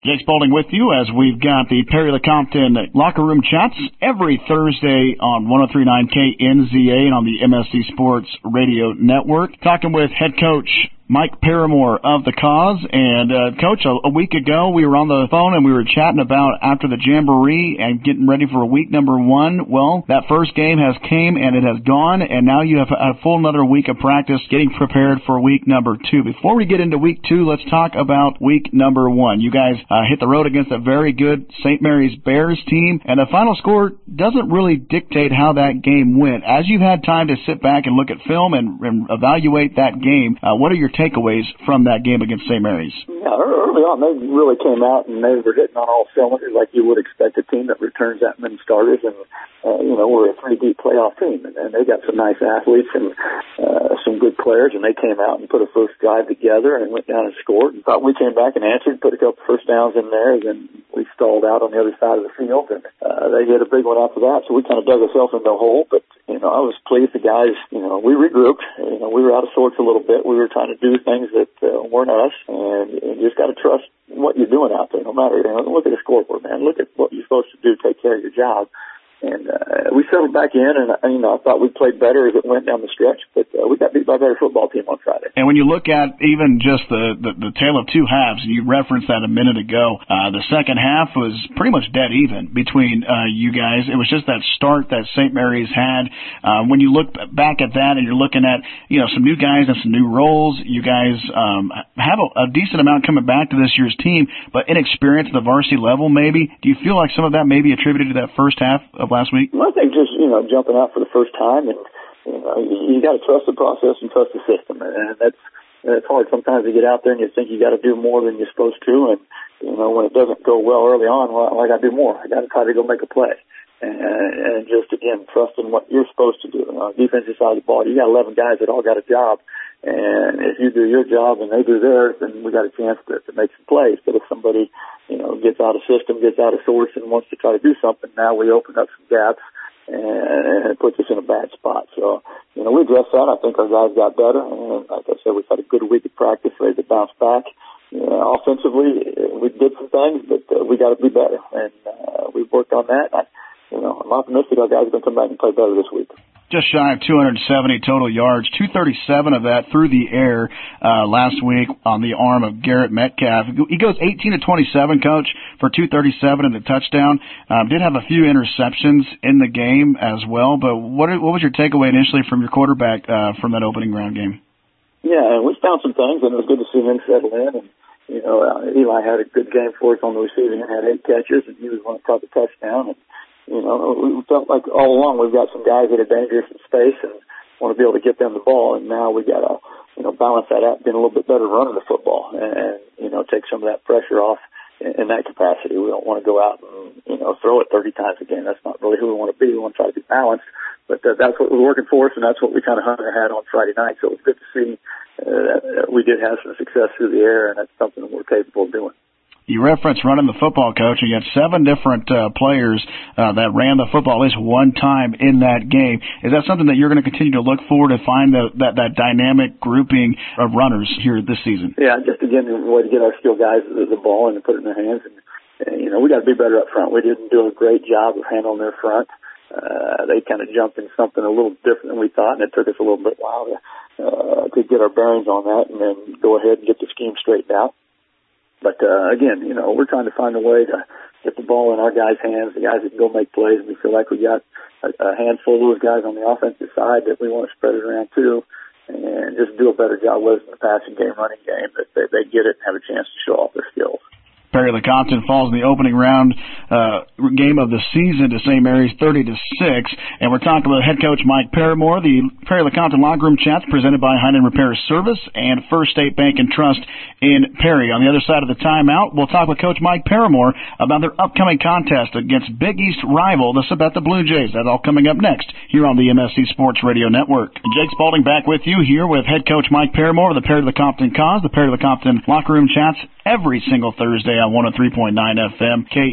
Jake Spalding with you as we've got the Perry Lecompton Locker Room Chats every Thursday on 103.9 KNZA and on the MSC Sports Radio Network. Talking with head coach Mike Paramore of the Cause. And, Coach, a week ago we were on the phone and we were chatting about after the Jamboree and getting ready for week number 1. Well, that first game has came and it has gone, and now you have a full another week of practice getting prepared for week number 2. Before we get into week 2, let's talk about week number 1. You guys hit the road against a very good St. Mary's Bears team, and the final score doesn't really dictate how that game went. As you've had time to sit back and look at film and evaluate that game, what are your takeaways from that game against St. Mary's? Yeah, early on, they really came out and they were hitting on all cylinders like you would expect a team that returns that many starters. And, we're a 3-deep playoff team. And they got some nice athletes and some good players. And they came out and put a first drive together and went down and scored. And thought we came back and answered, put a couple first downs in there. And then we stalled out on the other side of the field. And they hit a big one after that. So we kind of dug ourselves into a hole. But, I was pleased the guys, we regrouped. We were out of sorts a little bit. We were trying to do things that weren't us. And you just got to trust what you're doing out there, no matter, look at the scoreboard, man. Look at what you're supposed to do, take care of your job. And we settled back in, and I thought we played better as it went down the stretch, but we got beat by a better football team on Friday. And when you look at even just the tale of two halves, and you referenced that a minute ago, the second half was pretty much dead even between you guys. It was just that start that St. Mary's had. When you look back at that and you're looking at some new guys and some new roles, you guys have a decent amount coming back to this year's team, but inexperience at the varsity level maybe. Do you feel like some of that may be attributed to that first half of last week? Well, I think just, jumping out for the first time, and, you got to trust the process and trust the system. And it's hard sometimes to get out there and you think you got to do more than you're supposed to. And, when it doesn't go well early on, I got to do more. I got to try to go make a play. And just, again, trusting what you're supposed to do. On the defensive side of the ball, you got 11 guys that all got a job. And if you do your job and they do theirs, then we got a chance to make some plays. But if somebody, gets out of system, gets out of source and wants to try to do something, now we open up some gaps and it puts us in a bad spot. So, we addressed that. I think our guys got better. And like I said, we've had a good week of practice, ready to bounce back. Offensively, we did some things, but we got to be better. And we've worked on that. I'm optimistic our guys are going to come back and play better this week. Just shy of 270 total yards, 237 of that through the air last week on the arm of Garrett Metcalf. He goes 18 to 27, Coach, for 237 and a touchdown. Did have a few interceptions in the game as well, but what was your takeaway initially from your quarterback from that opening round game? Yeah, we found some things, and it was good to see him settle in. And Eli had a good game for us on the receiving end, had 8 catches, and he was one that caught the touchdown. And we felt like all along we've got some guys that are dangerous in space and want to be able to get them the ball, and now we got to, balance that out, being a little bit better running the football and take some of that pressure off in that capacity. We don't want to go out and, throw it 30 times a game. That's not really who we want to be. We want to try to be balanced, but that's what was working for us, and that's what we kind of had on Friday night. So it was good to see we did have some success through the air, and that's something that we're capable of doing. You referenced running the football, Coach, and you had 7 different players that ran the football at least one time in that game. Is that something that you're going to continue to look for to find that dynamic grouping of runners here this season? Yeah, just again, a way to get our skilled guys the ball and put it in their hands. And we got to be better up front. We didn't do a great job of handling their front. They kind of jumped in something a little different than we thought, and it took us a little bit while to get our bearings on that and then go ahead and get the scheme straightened out. But, again, we're trying to find a way to get the ball in our guys' hands, the guys that can go make plays. We feel like we got a handful of those guys on the offensive side that we want to spread it around too and just do a better job with in the passing game, running game, that they get it and have a chance to show off their skills. Perry Lecompton falls in the opening round game of the season to St. Mary's 30-6. And we're talking with head coach Mike Paramore. The Perry Lecompton Locker Room Chats presented by Heinen Repair Service and First State Bank and Trust in Perry. On the other side of the timeout, we'll talk with Coach Mike Paramore about their upcoming contest against Big East rival, the Sabetha Blue Jays. That's all coming up next here on the MSC Sports Radio Network. Jake Spalding back with you here with head coach Mike Paramore of the Perry Lecompton Cause, the Perry Lecompton Locker Room Chats every single Thursday on 103.9 FM KNZA.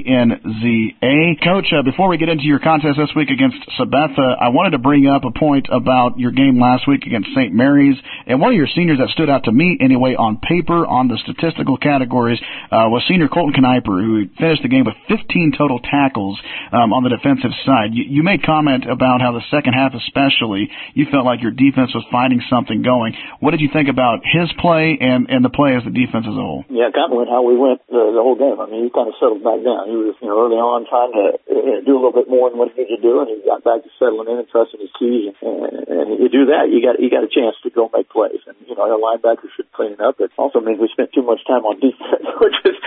NZA. Coach, before we get into your contest this week against Sabetha, I wanted to bring up a point about your game last week against St. Mary's, and one of your seniors that stood out to me anyway on paper on the statistical categories was senior Colton Kniper, who finished the game with 15 total tackles on the defensive side. You made comment about how the second half especially, you felt like your defense was finding something going. What did you think about his play and the play as the defense as a whole? Yeah, kind of went how we went the whole game. I mean, he kind of settled back down. He was, early on trying to do a little bit more than what he needed to do, and he got back to settling in and trusting his keys. And you do that, you got a chance to go make plays. And our linebackers should clean it up. It also means we spent too much time on defense, which is,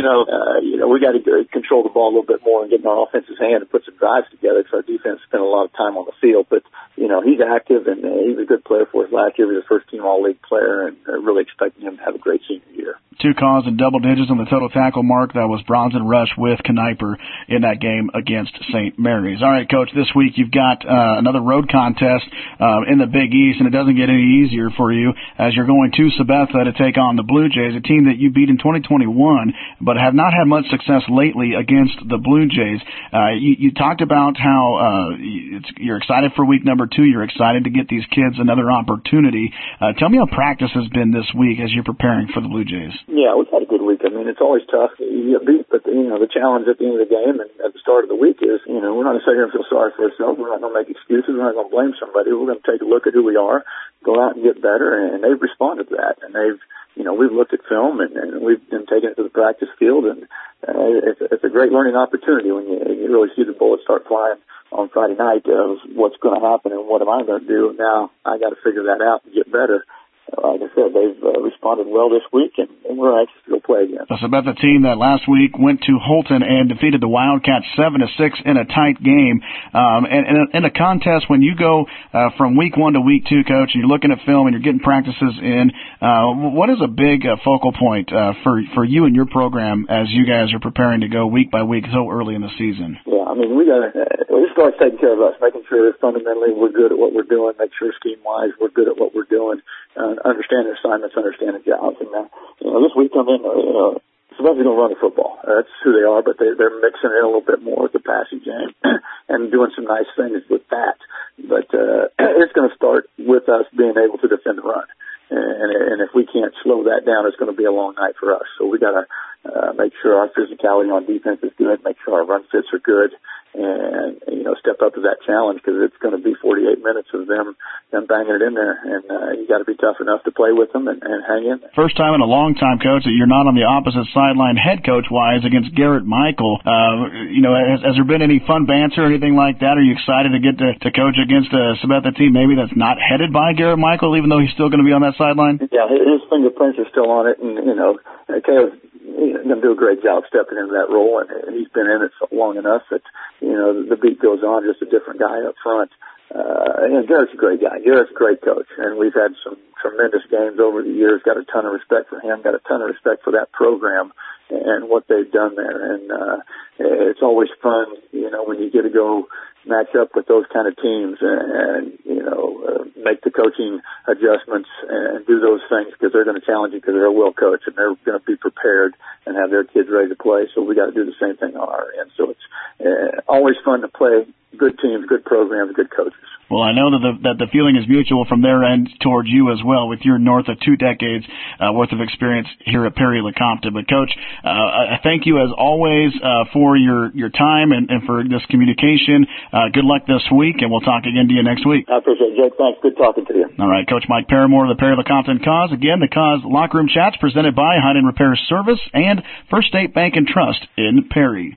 we got to control the ball a little bit more and get in our offense's hand and put some drives together, because our defense spent a lot of time on the field. But he's active, and he was a good player for us last year. He was a first-team All-League player, and really expecting him to have a great senior year. 2 calls in double digits on the total tackle mark. That was Bronson Rush with Kniper in that game against St. Mary's. All right, Coach, this week you've got another road contest in the Big East, and it doesn't get any easier for you as you're going to Sabetha to take on the Blue Jays, a team that you beat in 2021, but have not had much success lately against the Blue Jays. You talked about how you're excited for week number 2. You're excited to get these kids another opportunity. Tell me how practice has been this week as you're preparing for the Blue Jays. Yeah, we've had a good week. I mean, it's always tough. You get beat, but the challenge at the end of the game and at the start of the week is, we're not going to sit here and feel sorry for ourselves. We're not going to make excuses. We're not going to blame somebody. We're going to take a look at who we are, go out and get better, and they've responded to that. And they've, we've looked at film and we've been taking it to the practice field, and it's a great learning opportunity when you really see the bullets start flying on Friday night of what's going to happen and what am I going to do. Now I got to figure that out and get better. Like I said, they've responded well this week, and we're anxious to go play again. That's about the team that last week went to Holton and defeated the Wildcats 7-6 in a tight game. And in a contest, when you go from week 1 to week 2, Coach, and you're looking at film and you're getting practices in, what is a big focal point for you and your program as you guys are preparing to go week by week so early in the season? Yeah, I mean, we start taking care of us, making sure fundamentally we're good at what we're doing, make sure scheme-wise we're good at what we're doing. Understanding assignments, understanding jobs. And this week I'm in, Sabetha's going to run the football. That's who they are, but they're mixing it a little bit more with the passing game and doing some nice things with that. But it's going to start with us being able to defend the run. And if we can't slow that down, it's going to be a long night for us. So we got to make sure our physicality on defense is good, make sure our run fits are good, and step up to that challenge, because it's going to be 48 minutes of them banging it in there, and you got to be tough enough to play with them and hang in there. First time in a long time, Coach, that you're not on the opposite sideline head coach wise against Garrett Michael. Has there been any fun banter or anything like that? Are you excited to get to coach against a Sabetha team maybe that's not headed by Garrett Michael, even though he's still going to be on that sideline? Yeah, his fingerprints are still on it, and Caleb's going to do a great job stepping into that role, and he's been in it long enough that the beat goes on, just a different guy up front. Garrett's a great guy. Garrett's a great coach, and we've had some tremendous games over the years. Got a ton of respect for him. Got a ton of respect for that program and what they've done there. And it's always fun, when you get to go match up with those kind of teams and make the coaching adjustments and do those things, because they're going to challenge you, because they're a well coach and they're going to be prepared and have their kids ready to play. So we got to do the same thing on our end. So it's always fun to play good teams, good programs, good coaches. Well, I know that the feeling is mutual from their end towards you as well, with your north of 2 decades worth of experience here at Perry-LeCompton. But, Coach, I thank you as always for your time and for this communication. Good luck this week, and we'll talk again to you next week. I appreciate it, Jake. Thanks. Good talking to you. All right, Coach Mike Paramore of the Perry-LeCompton Cause. Again, the Cause Locker Room Chats presented by Heinen Repair Service and First State Bank and Trust in Perry.